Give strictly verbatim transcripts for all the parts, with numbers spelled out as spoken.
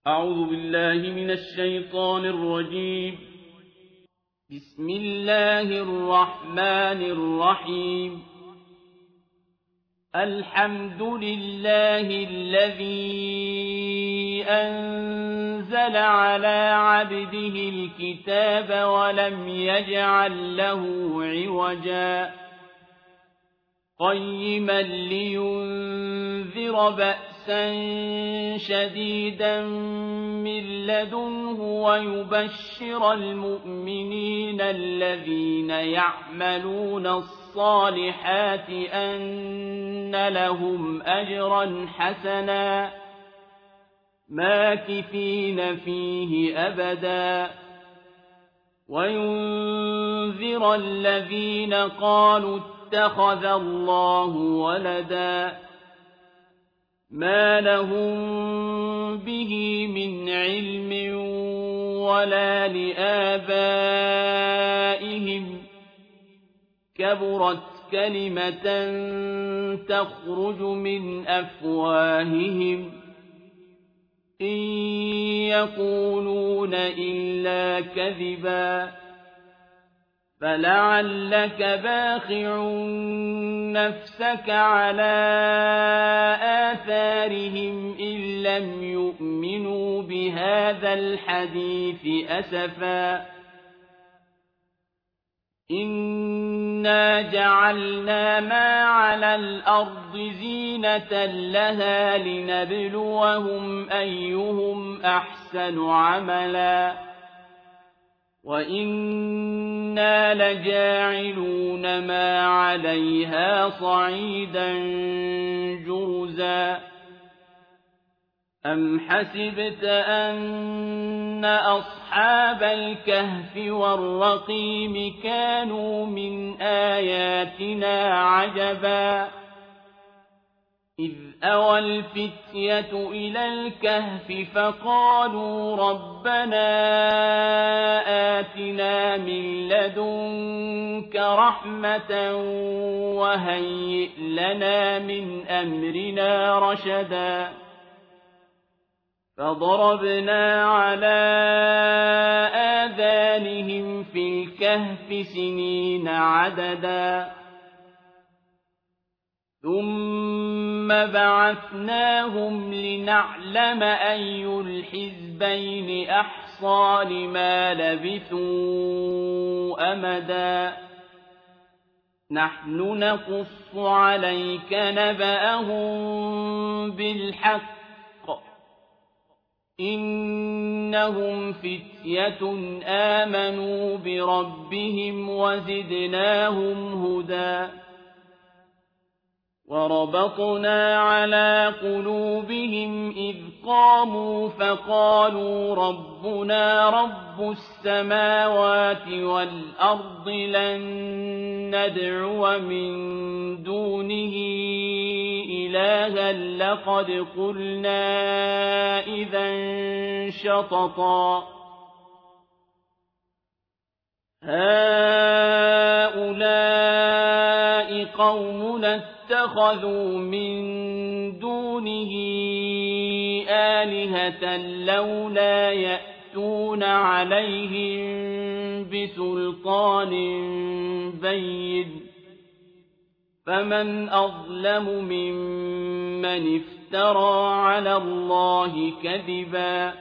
أعوذ بالله من الشيطان الرجيم. بسم الله الرحمن الرحيم. الحمد لله الذي أنزل على عبده الكتاب ولم يجعل له عوجا قيما لينذر بأسا شديدا من لدنه ويبشر المؤمنين الذين يعملون الصالحات أن لهم أجرا حسنا ماكثين فيه أبدا وينذر الذين قالوا اتخذ الله ولدا ما لهم به من علم ولا لآبائهم كبرت كلمة تخرج من أفواههم إن يقولون إلا كذبا فلعلك باخع نفسك على آثارهم إن لم يؤمنوا بهذا الحديث أسفا إنا جعلنا ما على الأرض زينة لها لنبلوهم أيهم أحسن عملا وإنا لجاعلون ما عليها صعيدا جرزا أم حسبت أن أصحاب الكهف والرقيم كانوا من آياتنا عجبا إذ أوى الفتية إلى الكهف فقالوا ربنا آتنا من لدنك رحمة وهيئ لنا من أمرنا رشدا فضربنا على آذانهم في الكهف سنين عددا ثم بعثناهم لنعلم أي الحزبين أحصى لما لبثوا أمدا نحن نقص عليك نبأهم بالحق إنهم فتية آمنوا بربهم وزدناهم هدى وربطنا على قلوبهم إذ قاموا فقالوا ربنا رب السماوات والأرض لن ندعو من دونه إلها لقد قلنا إذا شططا هؤلاء قومنا اتخذوا من دونه آلهة لولا يأتون عليهم بسلطان بين فمن أظلم ممن افترى على الله كذبا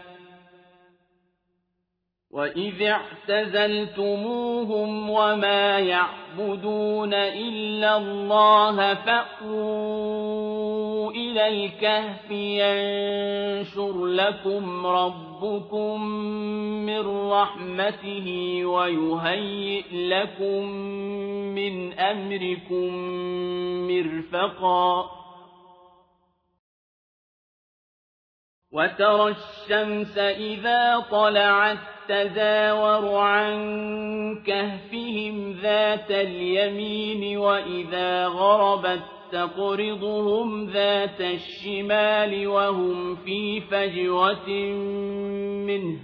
وإذ اعتزلتموهم وما يعبدون إلا الله فأووا إلى الكهف ينشر لكم ربكم من رحمته ويهيئ لكم من أمركم مرفقا وترى الشمس إذا طلعت تزاور عن كهفهم ذات اليمين وإذا غربت تقرضهم ذات الشمال وهم في فجوة منه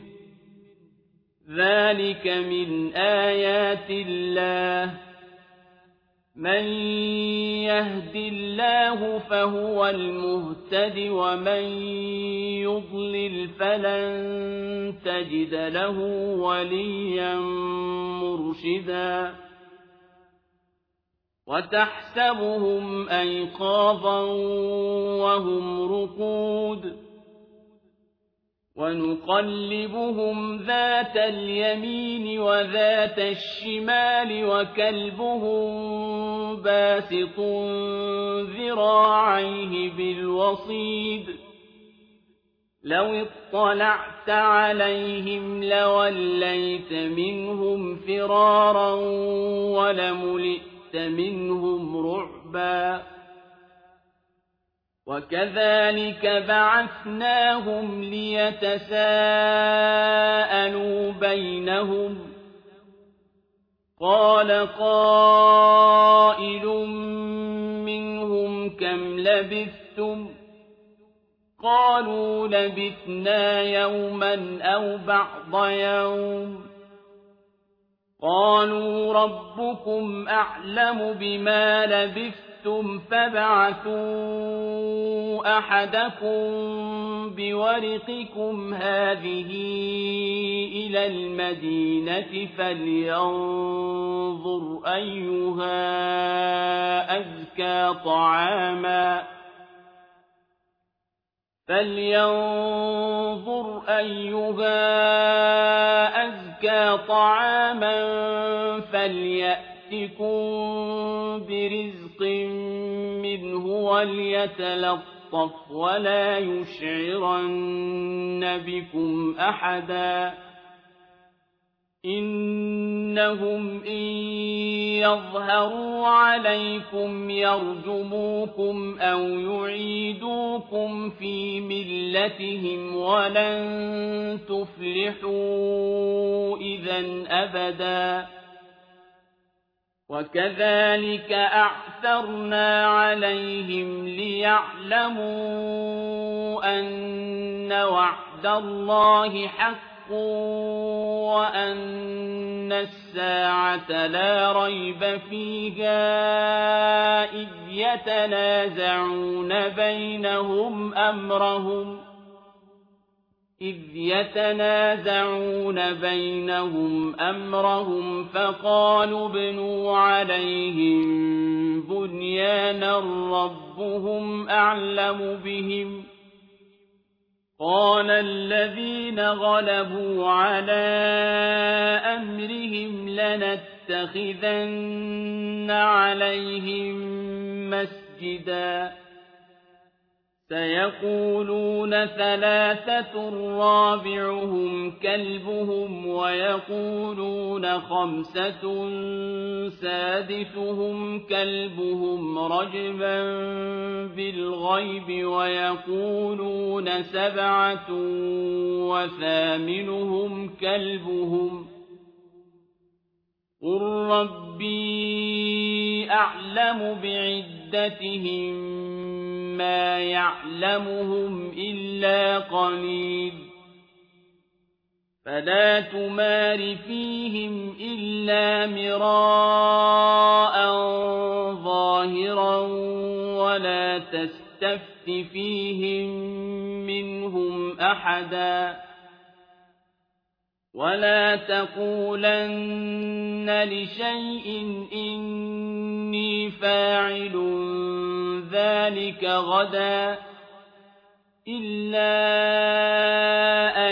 ذلك من آيات الله من يهد الله فهو المهتد ومن يضلل فلن تجد له وليا مرشدا وتحسبهم أيقاظا وهم رقود ونقلبهم ذات اليمين وذات الشمال وكلبهم باسط ذراعيه بالوصيد لو اطلعت عليهم لوليت منهم فرارا ولملئت منهم رعبا وكذلك بعثناهم ليتساءلوا بينهم قال قائل منهم كم لبثتم قالوا لبثنا يوما أو بعض يوم قالوا ربكم أعلم بما لبثتم فابعثوا أحدكم بورقكم هذه إلى المدينة فلينظر أيها أزكى طعاما فلينظر أيها أزكى طعاما فليأتكم برزق منه وليتلطف ولا يشعرن بكم أحدا إنهم إن يظهروا عليكم يرجموكم أو يعيدوكم في ملتهم ولن تفلحوا إذا أبدا وكذلك أعثرنا عليهم ليعلموا أن وعد الله حق وأن الساعة لا ريب فيها إذ يتنازعون بينهم أمرهم إذ يتنازعون بينهم أمرهم فقالوا ابنوا عليهم بنيانا ربهم أعلم بهم قال الذين غلبوا على أمرهم لنتخذن عليهم مسجدا سيقولون ثلاثة رابعهم كلبهم ويقولون خمسة سادسهم كلبهم رجما بالغيب ويقولون سبعة وثامنهم كلبهم قل ربي أعلم بعدتهم ما يعلمهم إلا قليل فلا تمار فيهم إلا مراء ظاهرا ولا تستفت فيهم منهم أحدا ولا تقولن لشيء إني فاعل ذلك غدا إلا أن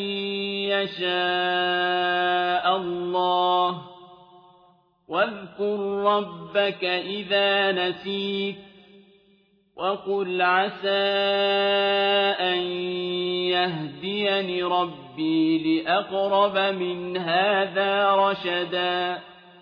يشاء الله واذكر ربك إذا نسيت وقل عسى أن يهديني ربي لأقرب من هذا رشدا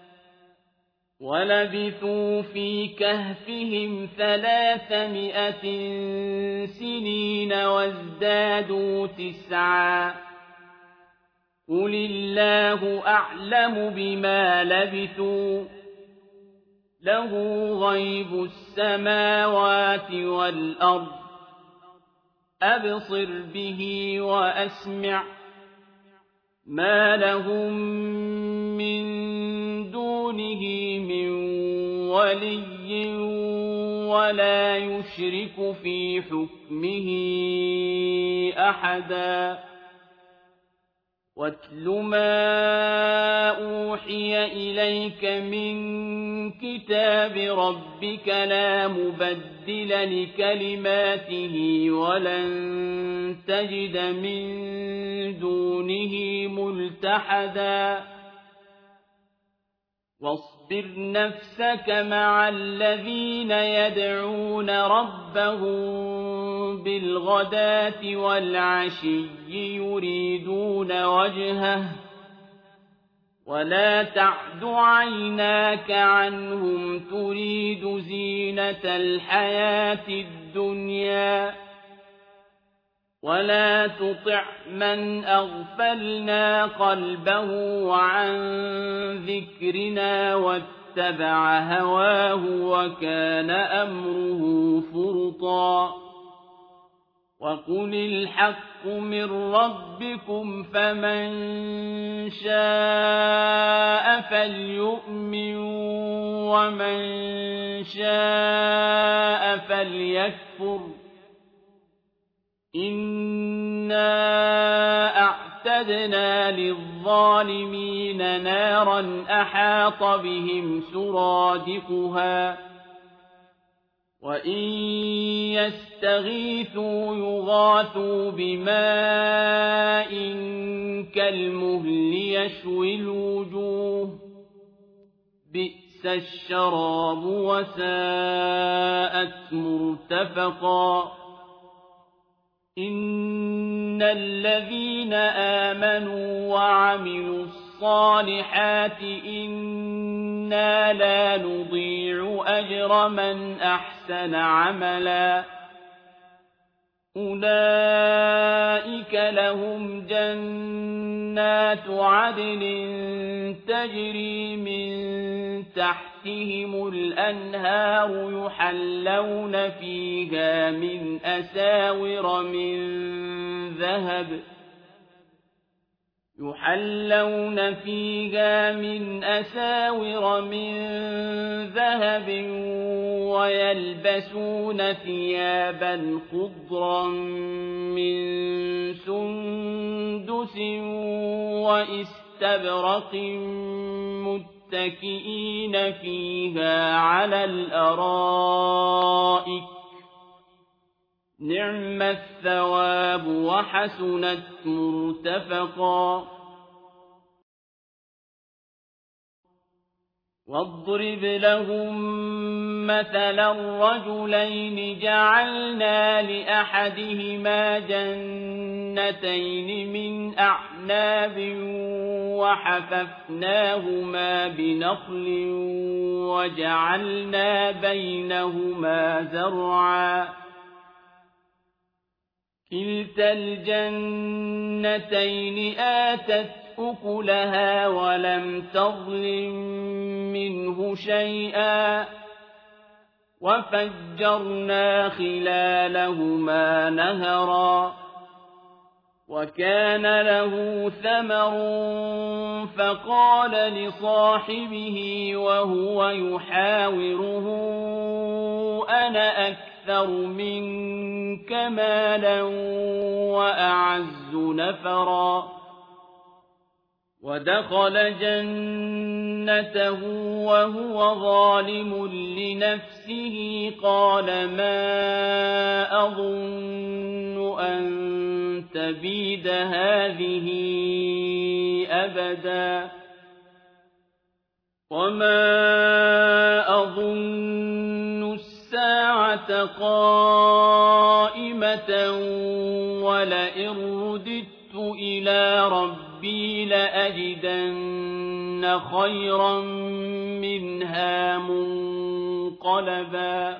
ولبثوا في كهفهم ثلاثمائة سنين وازدادوا تسعا قل الله أعلم بما لبثوا له غيب السماوات والأرض أبصر به وأسمع ما لهم من دونه من ولي ولا يشرك في حكمه بحكمه أحدا واتل ما أوحي إليك من كتاب ربك لا مبدل لكلماته ولن تجد من دونه ملتحدا واصبر نفسك مع الذين يدعون ربهم بالغداة والعشي يريدون وجهه ولا تعد عيناك عنهم تريد زينة الحياة الدنيا ولا تطع من أغفلنا قلبه عن ذكرنا واتبع هواه وكان أمره فرطا وقل الحق من ربكم فمن شاء فليؤمن ومن شاء فليكفر إنا أعتدنا للظالمين نارا أحاط بهم سرادقها وإن يستغيثوا يغاثوا بماء كالمهل يشوي الوجوه بئس الشراب وساءت مرتفقا إن الذين آمنوا وعملوا الصالحات إنا لا نضيع أجر من أحسن عملا أولئك لهم جنات عدن تجري من تحتهم الأنهار يحلون فيها من أساور من ذهب يحلون فيها من أساور من ذهب ويلبسون ثيابا خضرا من سندس وإستبرق متكئين فيها على الأرائك نعم الثواب وحسنت مرتفقا واضرب لهم مثلا رجلين جعلنا لأحدهما جنتين من أعناب وحففناهما بنخل وجعلنا بينهما زرعا كلتا الجنتين آتت أكلها ولم تظلم منه شيئا وفجرنا خلالهما نهرا وكان له ثمر فقال لصاحبه وهو يحاوره أنا أكثر منك مالا وأعز نفرا ودخل جنته وهو ظالم لنفسه قال ما أظن أن تبيد هذه أبدا وما أظن الساعة قائمة ولئن رددت إلى ربي لأجدن خيرا منها منقلبا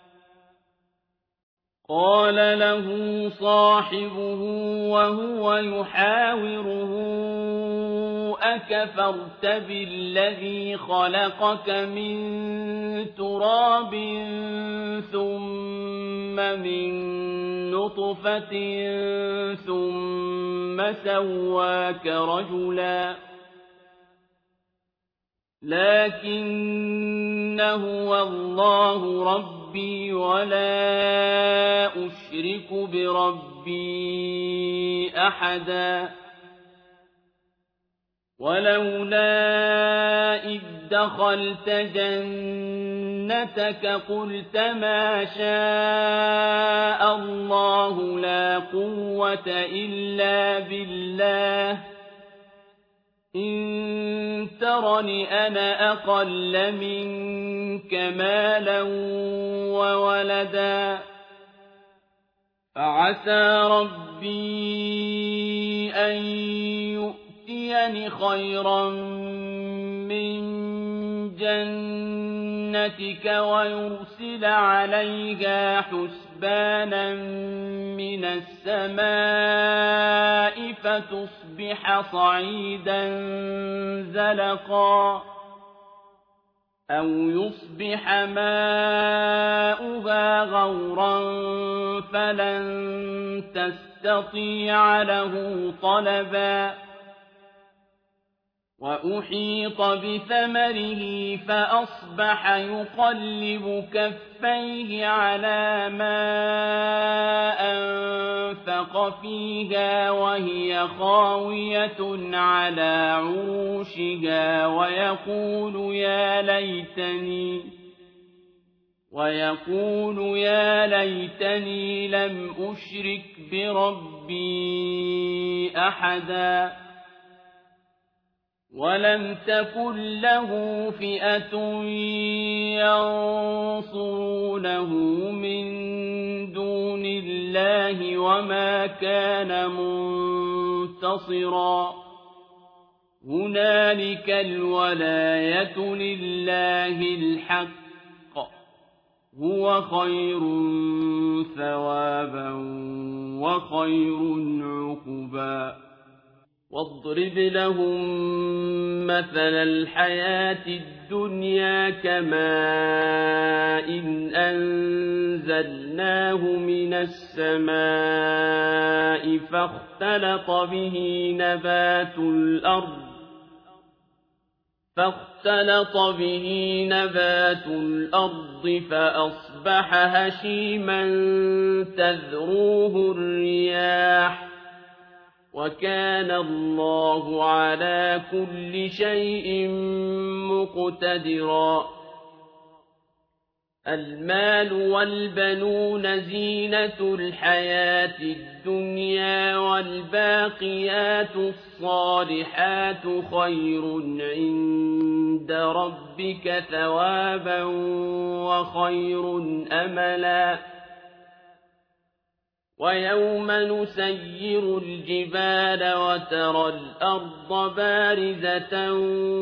قال له صاحبه وهو يحاوره أكفرت بالذي خلقك من تراب ثم من نطفة ثم سواك رجلا لكن هو الله رب ربي ولا أشرك بربي أحدا ولولا إذ دخلت جنتك قلت ما شاء الله لا قوة إلا بالله إن ترني أنا أقل منك مالا وولدا فعسى ربي أن يؤتيني خيرا من جنتك ويرسل عليها حسبانا من السماء فتصبح صعيدا زلقا أو يصبح ماؤها غورا فلن تستطيع له طلبا وأحيط بثمره فأصبح يقلب كفيه على ما أنفق فيها وهي خاوية على عروشها ويقول يا ليتني ويقول يا ليتني لم أشرك بربي أحدا ولم تكن له فئة ينصرونه من دون الله وما كان منتصرا هنالك الولاية لله الحق هو خير ثوابا وخير عقبا واضرب لهم مثل الحياة الدنيا كماء إن أنزلناه من السماء فاختلط به نبات الأرض فاختلط به نبات الأرض فأصبح هشيما تذروه الرياح وكان الله على كل شيء مقتدرا المال والبنون زينة الحياة الدنيا والباقيات الصالحات خير عند ربك ثوابا وخير أملا ويوم نسير الجبال وترى الأرض بارزة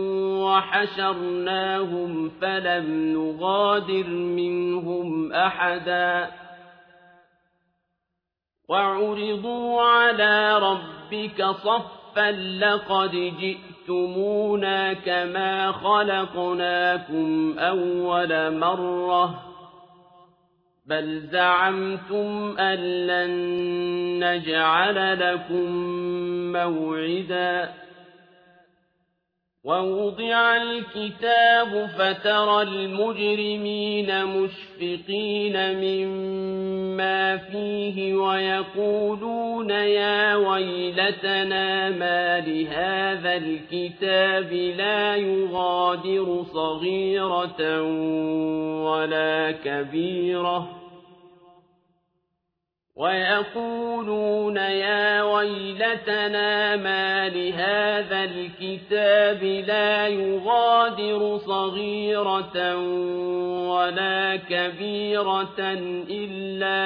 وحشرناهم فلم نغادر منهم أحدا وعرضوا على ربك صفا لقد جئتمونا كما خلقناكم أول مرة بل زعمتم أن لن نجعل لكم موعدا ووضع الكتاب فترى المجرمين مشفقين مما فيه ويقولون يا ويلتنا ما لهذا الكتاب لا يغادر صغيرة ولا كبيرة ويقولون يا ويلتنا ما لهذا الكتاب لا يغادر صغيرة ولا كبيرة إلا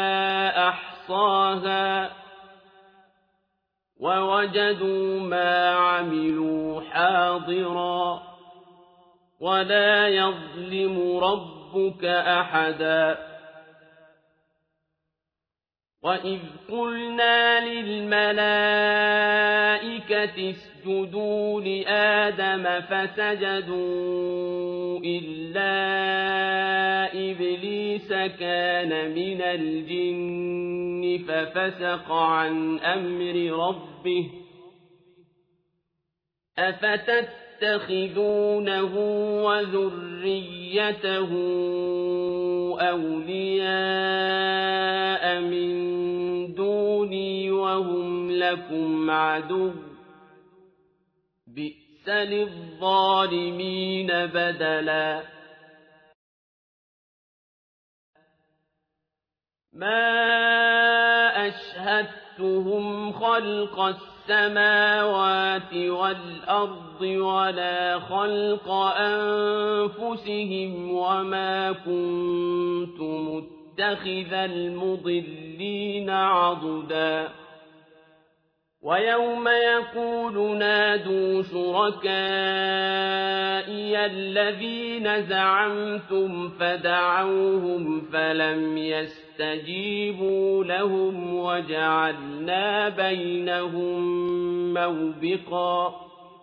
أحصاها ووجدوا ما عملوا حاضرا ولا يظلم ربك أحدا وَإِذْ قُلْنَا لِلْمَلَائِكَةِ اسْجُدُوا لِآدَمَ فَسَجَدُوا إِلَّا إِبْلِيسَ كَانَ مِنَ الْجِنِّ فَفَسَقَ عَنْ أَمْرِ رَبِّهِ أَفَتَتَّخِذُونَهُ وَذُرِّيَّتَهُ أولياء من دوني وهم لكم عدو بئس للظالمين بدلا ما أشهدتهم خلق السماوات والأرض ولا خلق أنفسهم وما كنت متخذ المضلين عضدا ويوم يقول نادوا شركائي الذين زعمتم فدعوهم فلم يستجيبوا لهم وجعلنا بينهم موبقا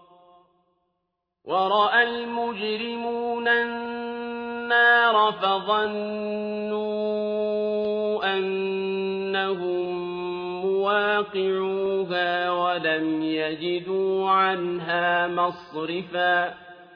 ورأى المجرمون النار فظنوا أنهم مواقعوها ولم يجدوا عنها مصرفا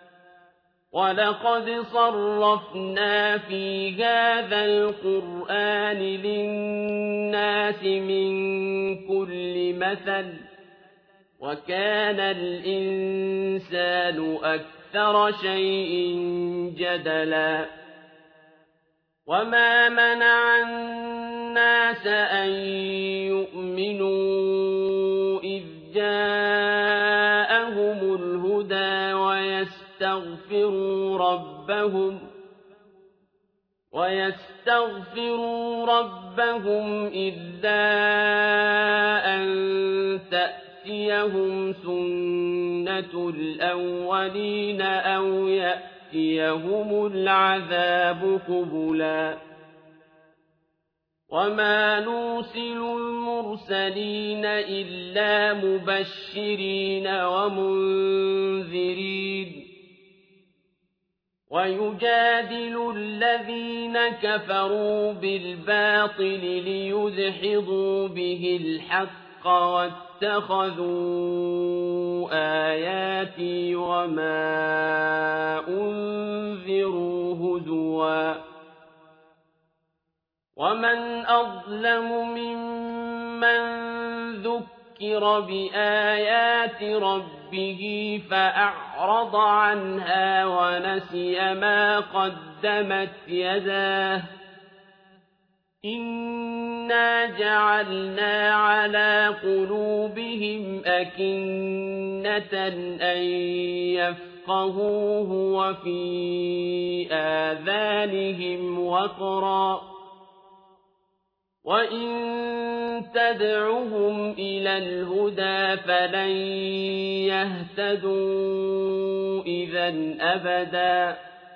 ولقد صرفنا في هذا القرآن للناس من كل مثل وكان الإنسان أكثر شيء جدلا وما منع الناس أن يؤمنوا إذ جاءهم الهدى ويستغفروا ربهم ويستغفروا ربهم إلا أن تأتيهم سنة الأولين أو يأتيهم العذاب قبلا وما نرسل المرسلين إلا مبشرين ومنذرين ويجادل الذين كفروا بالباطل ليدحضوا به الحق واتخذوا آياتي وما أنذروا هزوا ومن أظلم ممن ذكر بآيات ربه فأعرض عنها ونسي ما قدمت يداه إنا جعلنا على قلوبهم أكنة أن يفقهوه وفي آذانهم وقرا وإن تدعهم إلى الهدى فلن يهتدوا إذا أبدا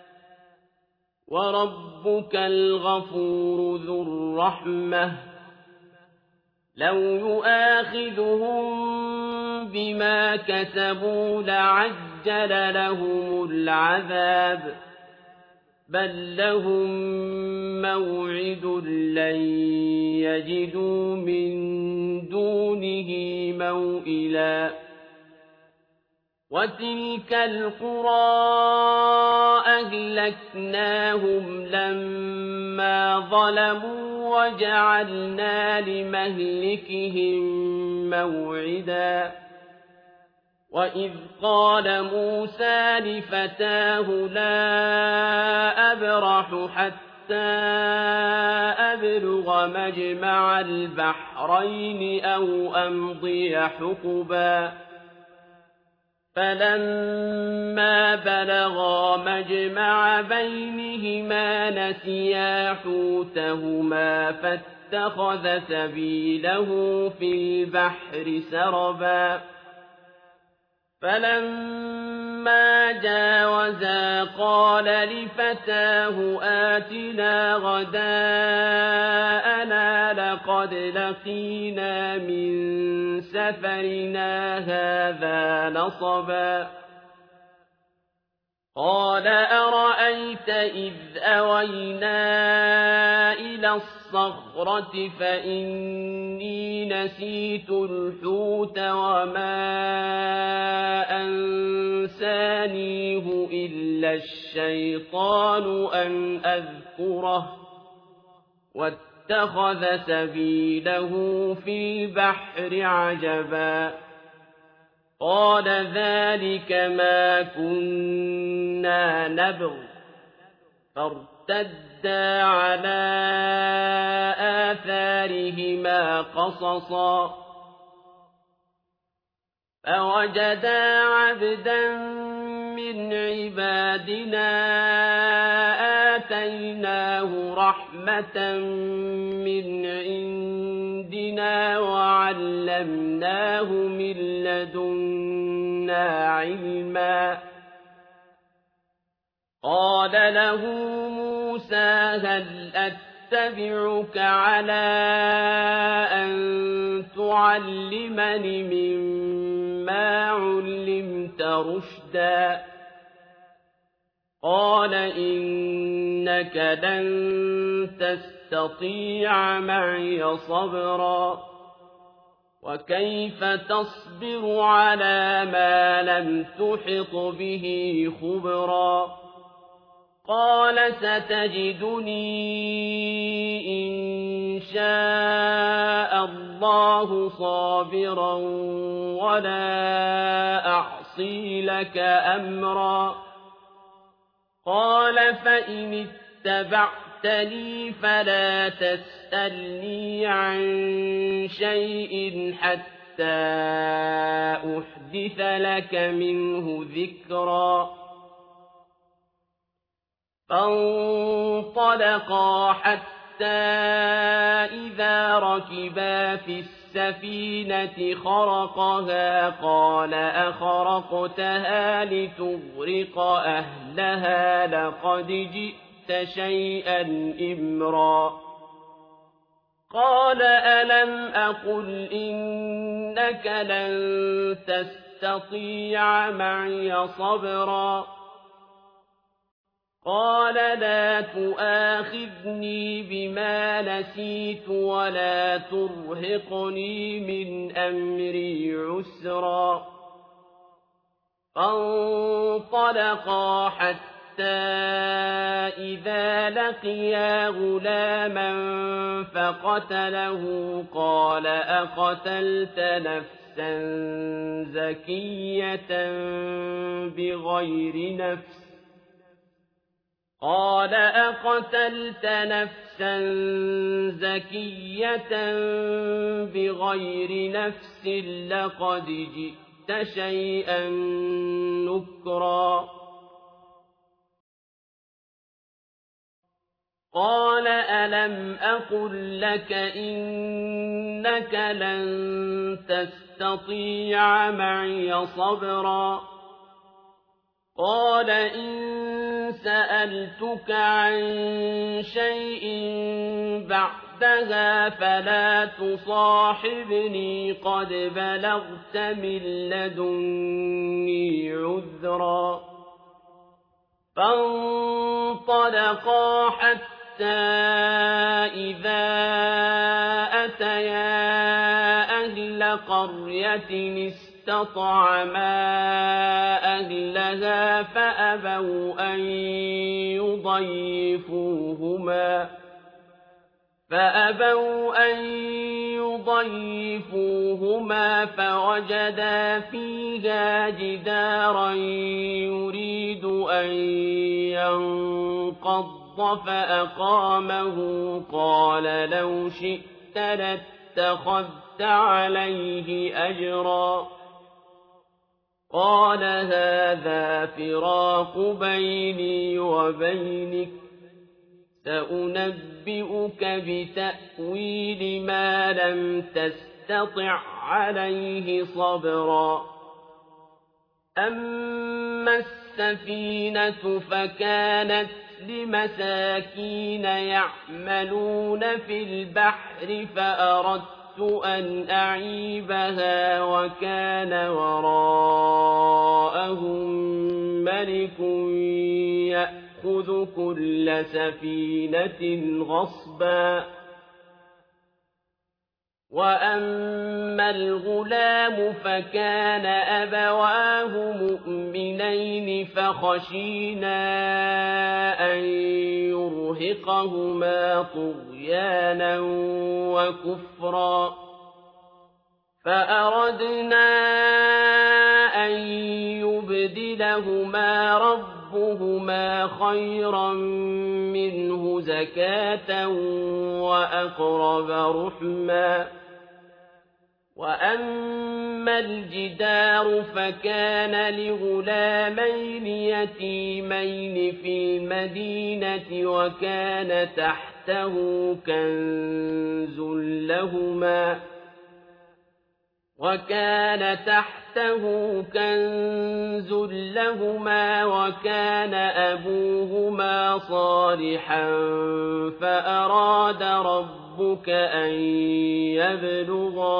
وربك الغفور ذو الرحمة لو يؤاخذهم بما كسبوا لعجل لهم العذاب بل لهم موعد لن يجدوا من دونه موئلا وتلك القرى أهلكناهم لما ظلموا وجعلنا لمهلكهم موعدا وإذ قال موسى لفتاه لا أبرح حتى أبلغ مجمع البحرين أو أمضي حقبا فلما بلغا مجمع بينهما نسيا حوتهما فاتخذ سبيله في البحر سربا فلما جاوزا قال لفتاه آتنا غداءنا لقد لقينا من سفرنا هذا نصبا قال أرأيت إذ أوينا إلى الصخرة فإني نسيت الحوت وما أنسانيه إلا الشيطان أن أذكره واتخذ سبيله في البحر عجبا قال ذلك ما كنا نبغ فارتدا على آثارهما قصصا فوجدا عبدا من عبادنا آتيناه رحمة من عندنا وعلمناه من لدنا علما قال له موسى هل أتبعك على أن تعلمني مما علمت رشدا قال إنك لن تستطيع معي صبرا وكيف تصبر على ما لم تحط به خبرا قال ستجدني إن شاء الله صابرا ولا أعصي لك أمرا قال فإن اتبعتني فلا تسألني عن شيء حتى أحدث لك منه ذكرا فانطلقا حتى إذا ركبا في السفينة خرقها قال أخرقتها لتغرق أهلها لقد جئت شيئا إمرا قال ألم أقل إنك لن تستطيع معي صبرا قال لا تؤاخذني بما نسيت ولا ترهقني من أمري عسرا فانطلقا حتى إذا لقيا غلاما فقتله قال أقتلت نفسا زكية بغير نفس قال أقتلت نفسا زكية بغير نفس لقد جئت شيئا نكرا قال ألم أقل لك إنك لن تستطيع معي صبرا قال إن سألتك عن شيء بعدها فلا تصاحبني قد بلغت من لدني عذرا فانطلقا حتى إذا أتيا أهل قرية استطعما أهلها فأبوا أن يضيفوهما فأبوا أن يضيفوهما فوجدا فيها جدارا يريد أن ينقض فأقامه قال لو شئت لاتخذت عليه أجرا قال هذا فراق بيني وبينك سأنبئك بتأويل ما لم تستطع عليه صبرا أما السفينة فكانت لمساكين يعملون في البحر فأردت أن أعيبها وكان وراءهم ملك يأخذ كل سفينة غصبا وَأَمَّا الْغُلَامُ فَكَانَ أَبَوَاهُ مُؤْمِنَيْنِ فَخَشِينَا أَن يُرْهِقَهُمَا طُغْيَانًا وَكُفْرًا فَأَرَدْنَا أَن يُبْدِلَهُمَا رَبُّهُمَا خَيْرًا مِّنْهُ زَكَاةً وَأَقْرَبَ رُحْمًا وَأَمَّا الْجِدَارُ فَكَانَ لِغُلَامَيْنِ يَتِيمَيْنِ فِي الْمَدِينَةِ وَكَانَ تَحْتَهُ كَنزٌ لَّهُمَا وَكَانَ تَحْتَهُ كَنزٌ لَّهُمَا وَكَانَ أَبُوهُمَا صَالِحًا فَأَرَادَ رَبُّكَ أَن يَبْلُغَا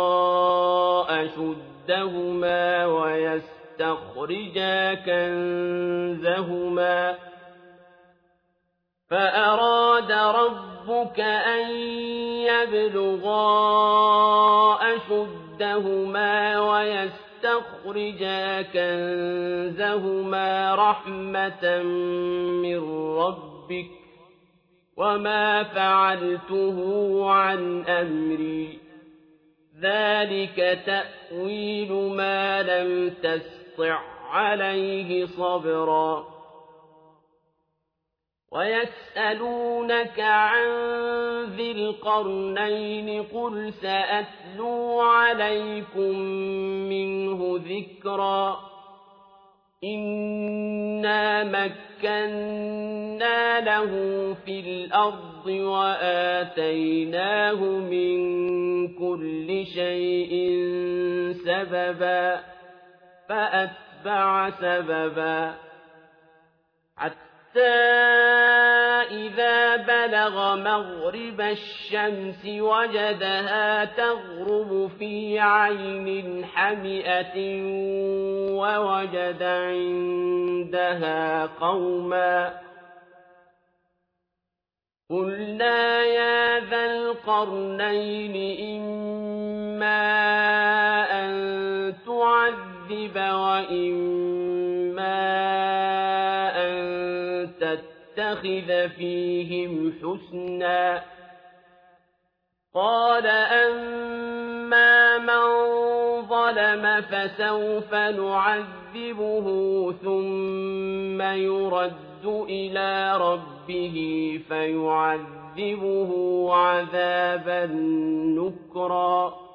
أَشُدَّهُمَا وَيَسْتَخْرِجَا كَنزَهُمَا فَأَرَادَ رَبُّكَ أَن يَبْلُغَا أَشُدَّهُمَا وَيَسْتَخْرِجَا كَنزَهُمَا رَحْمَةً مِّن رَّبِّكَ ۚ وَمَا فَعَلْتُهُ عَنْ أَمْرِي ۚ ذَٰلِكَ تَأْوِيلُ مَا لَمْ تَسْطِع عَّلَيْهِ صَبْرًا وَيَسْأَلُونَكَ عَن ذِي الْقَرْنَيْنِ قُلْ سَأَتْلُو عَلَيْكُم مِّنْهُ ذِكْرًا إِنَّا مَكَّنَّا لَهُ فِي الْأَرْضِ وَآتَيْنَاهُ مِن كُلِّ شَيْءٍ سَبَبًا فَأَتْبَعَ سَبَبًا حَتَّىٰ إِذَا بَلَغَ مَغْرِبَ الشَّمْسِ وَجَدَهَا تَغْرُبُ فِي عَيْنٍ حَمِئَةٍ وَوَجَدَ عِندَهَا قَوْمًا قُلْنَا يَا ذَا الْقَرْنَيْنِ إِمَّا أَن تُعَذِّبَ وَإِمَّا أَن تَتَّخِذَ فِيهِمْ حُسْنًا قَالَ أَمَّا مَن ظَلَمَ فَسَوْفَ نُعَذِّبُهُ ثُمَّ يُرَدُّ إِلَىٰ رَبِّهِ فَيُعَذِّبُهُ عَذَابًا نُّكْرًا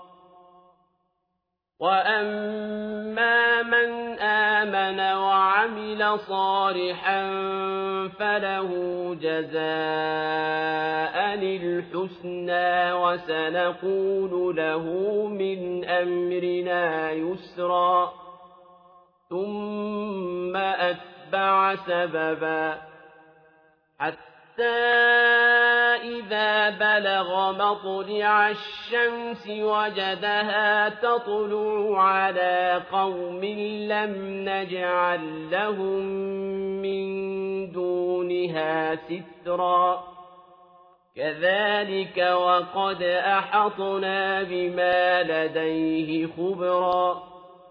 وَأَمَّا مَنْ آمَنَ وَعَمِلَ صَالِحًا فَلَهُ جَزَاءً الْحُسْنَىٰ وَسَنَقُولُ لَهُ مِنْ أَمْرِنَا يُسْرًا ثُمَّ أَتْبَعَ سَبَبًا حَتَّىٰ إِذَا بَلَغَ مَطْلِعَ الشَّمْسِ وَجَدَهَا تَطْلُعُ عَلَىٰ قَوْمٍ لَّمْ نَجْعَل لَّهُم مِّن دُونِهَا سِتْرًا كَذَٰلِكَ وَقَدْ أَحَطْنَا بِمَا لَدَيْهِ خُبْرًا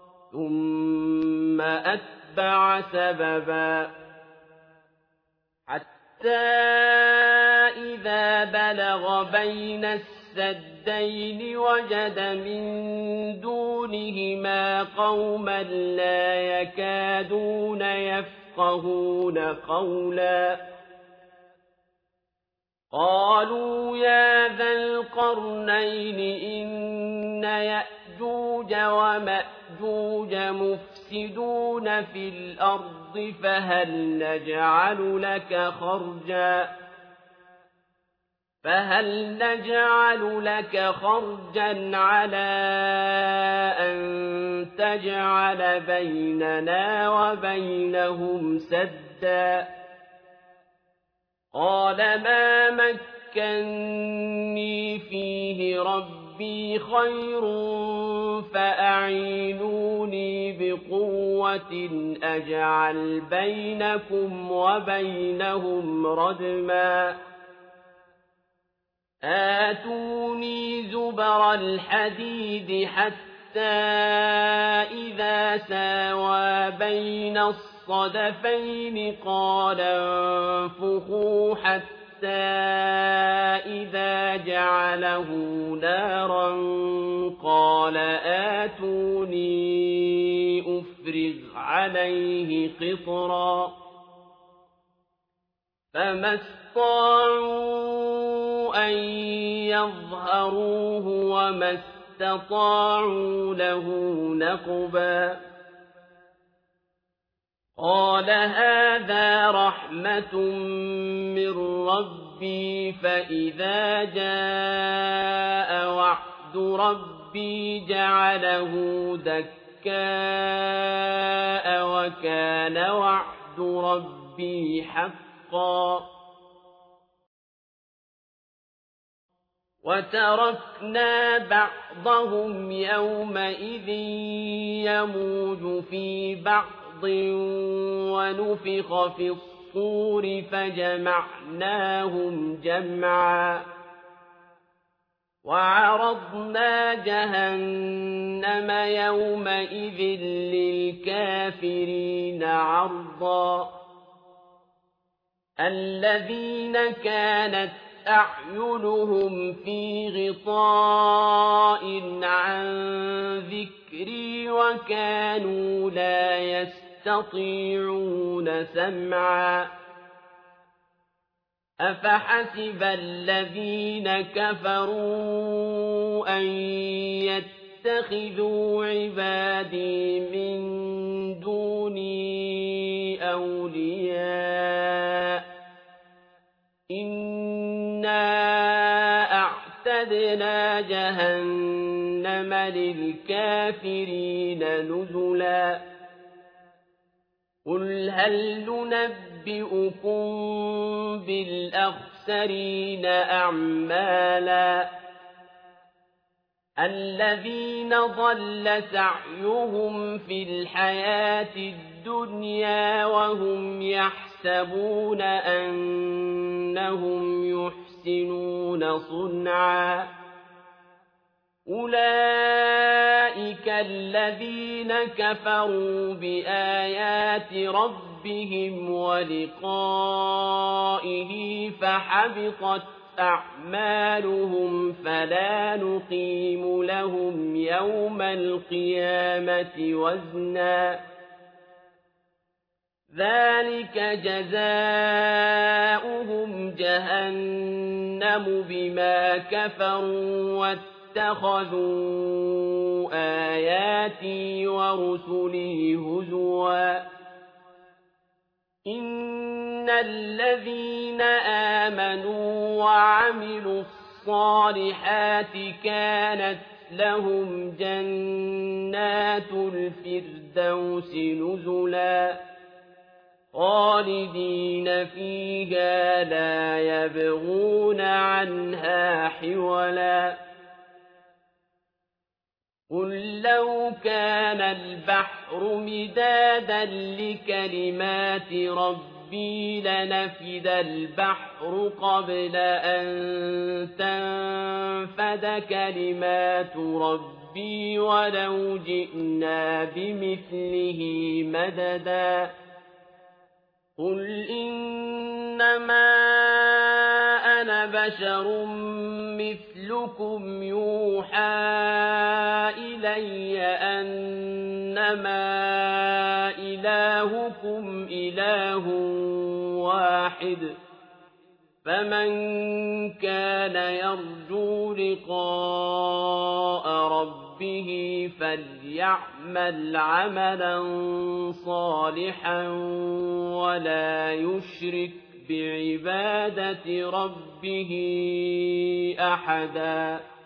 ثُمَّ أَتْبَعَ سَبَبًا حَتَّىٰ إِذَا بَلَغَ بَيْنَ السَّدَّيْنِ وَجَدَ مِن دُونِهِمَا قَوْمًا لَّا يَكَادُونَ يَفْقَهُونَ قَوْلًا قَالُوا يَا ذَا الْقَرْنَيْنِ إِنَّ يَأْجُوجَ وَمَأْجُوجَ مُفْسِدُونَ فِي الْأَرْضِ فَهَلْ نَجْعَلُ لَكَ خَرْجًا فَهَلْ نَجْعَلُ لَكَ خَرْجًا عَلَىٰ أَن تَجْعَلَ بَيْنَنَا وَبَيْنَهُمْ سَدًّا قَالَ مَا مَكَّنِّي فِيهِ رَبِّي خَيْرٌ فَأَعِينُونِي بِقُوَّةٍ أَجْعَلْ بَيْنَكُمْ وَبَيْنَهُمْ رَدْمًا آتوني زبر الحديد حتى إذا ساوى بين الصدفين قال انفخوا حتى إذا جعله نارا قال آتوني أفرغ عليه قطرا فما استطاعوا أن يظهروه وما استطاعوا له نقبا قال هذا رحمة من ربي فإذا جاء وعد ربي جعله دكاء وكان وعد ربي حقا وتركنا بعضهم يومئذ يموج في بعض ونفخ في الصور فجمعناهم جمعا وعرضنا جهنم يومئذ للكافرين عرضا الذين كانت أعينهم في غطاء عن ذكري وكانوا لا يستطيعون سمعا أفحسب الذين كفروا أن يتخذوا عبادي من دوني أولياء إنا أعتدنا جهنم للكافرين نزلا قل هل ننبئكم بالأخسرين أعمالا الذين ضل سعيهم في الحياة الدنيا وهم يحسبون أنهم يحسنون صنعا أولئك الذين كفروا بآيات ربهم ولقائه فحبطت أعمالهم فلا نقيم لهم يوم القيامة وزنا ذلك جزاؤهم جهنم بما كفروا واتخذوا آياتي ورسلي هزوا إن الذين آمنوا وعملوا الصالحات كانت لهم جنات الفردوس نزلا خالدين فيها لا يبغون عنها حولا قل لو كان البحر مدادا لكلمات ربي لنفد البحر قبل أن تنفد كلمات ربي ولو جئنا بمثله مددا قل إنما أنا بشر مثلكم يوحى إلي أنما إلهكم إله واحد فمن كان يرجو لقاء ربه فليعمل عملا صالحا ولا يشرك بعبادة ربه أحدا